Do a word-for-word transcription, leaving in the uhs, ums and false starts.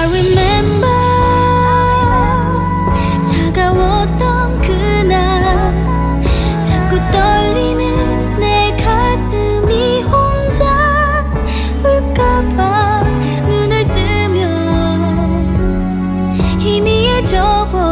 remember 차가웠던 그날 자꾸 떨리는 내 가슴이 혼자 울까봐 눈을 뜨면 희미해져 버려